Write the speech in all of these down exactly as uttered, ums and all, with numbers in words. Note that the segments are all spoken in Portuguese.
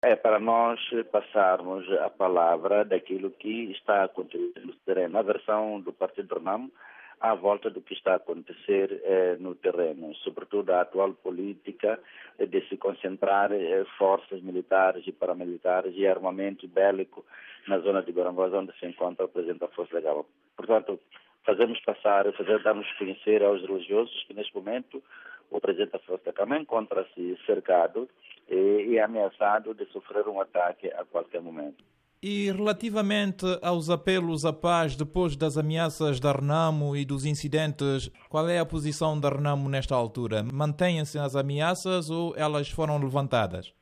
É para nós passarmos a palavra daquilo que está acontecendo no terreno, a versão do Partido Renamo à volta do que está a acontecer eh, no terreno, sobretudo a atual política eh, de se concentrar eh, forças militares e paramilitares e armamento bélico na zona de Gorongosa, onde se encontra o presidente da Força Legal. Portanto, fazemos passar, fazer, darmos conhecer aos religiosos que neste momento o presidente da Força Legal encontra-se cercado e, e ameaçado de sofrer um ataque a qualquer momento. E relativamente aos apelos à paz depois das ameaças da Renamo e dos incidentes, qual é a posição da Renamo nesta altura? Mantêm-se as ameaças ou elas foram levantadas?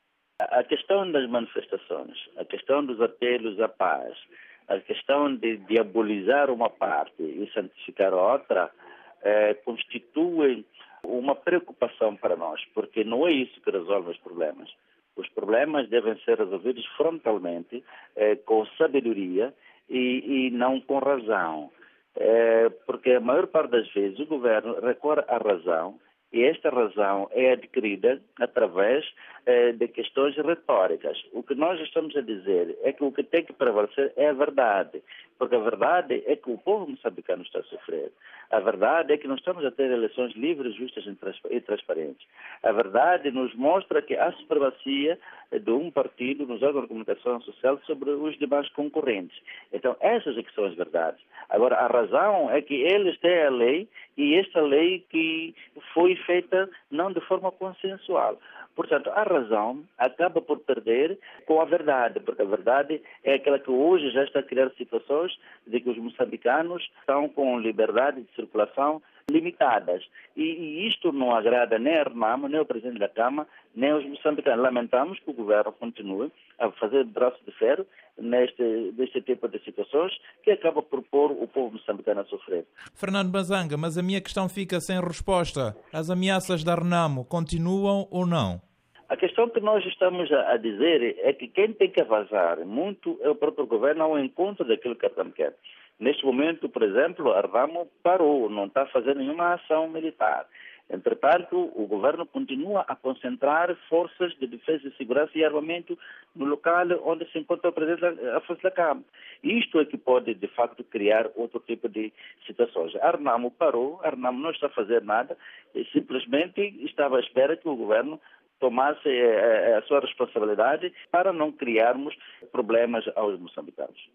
A questão das manifestações, a questão dos apelos à paz, a questão de diabolizar uma parte e santificar a outra, eh, constituem uma preocupação para nós, porque não é isso que resolve os problemas. Os problemas devem ser resolvidos frontalmente, eh, com sabedoria e, e não com razão. Eh, porque a maior parte das vezes o governo recorre à razão e esta razão é adquirida através eh, de questões retóricas. O que nós estamos a dizer é que o que tem que prevalecer é a verdade, porque a verdade é que o povo moçambicano está a sofrer. A verdade é que nós estamos a ter eleições livres, justas e transparentes. A verdade nos mostra que há supremacia de um partido nos órgãos de comunicação social sobre os demais concorrentes. Então, essas é que são as verdades. Agora, a razão é que eles têm a lei e esta lei que foi feita não de forma consensual. Portanto, a razão acaba por perder com a verdade, porque a verdade é aquela que hoje já está a criar situações de que os moçambicanos estão com liberdade de circulação limitadas. E, e isto não agrada nem a Renamo, nem o Presidente da Câmara, nem os moçambicanos. Lamentamos que o governo continue a fazer braço de ferro neste, neste tipo de situações que acaba por pôr o povo moçambicano a sofrer. Fernando Bazanga, mas a minha questão fica sem resposta. As ameaças da Renamo continuam ou não? A questão que nós estamos a dizer é que quem tem que avançar muito é o próprio governo ao encontro daquilo que a Renamo quer. Neste momento, por exemplo, a Renamo parou, não está fazendo nenhuma ação militar. Entretanto, o governo continua a concentrar forças de defesa e segurança e armamento no local onde se encontra o presidente da Força da Câmara. Isto é que pode, de facto, criar outro tipo de situações. A Renamo parou, a Renamo não está a fazer nada, e simplesmente estava à espera que o governo tomasse a sua responsabilidade para não criarmos problemas aos moçambicanos.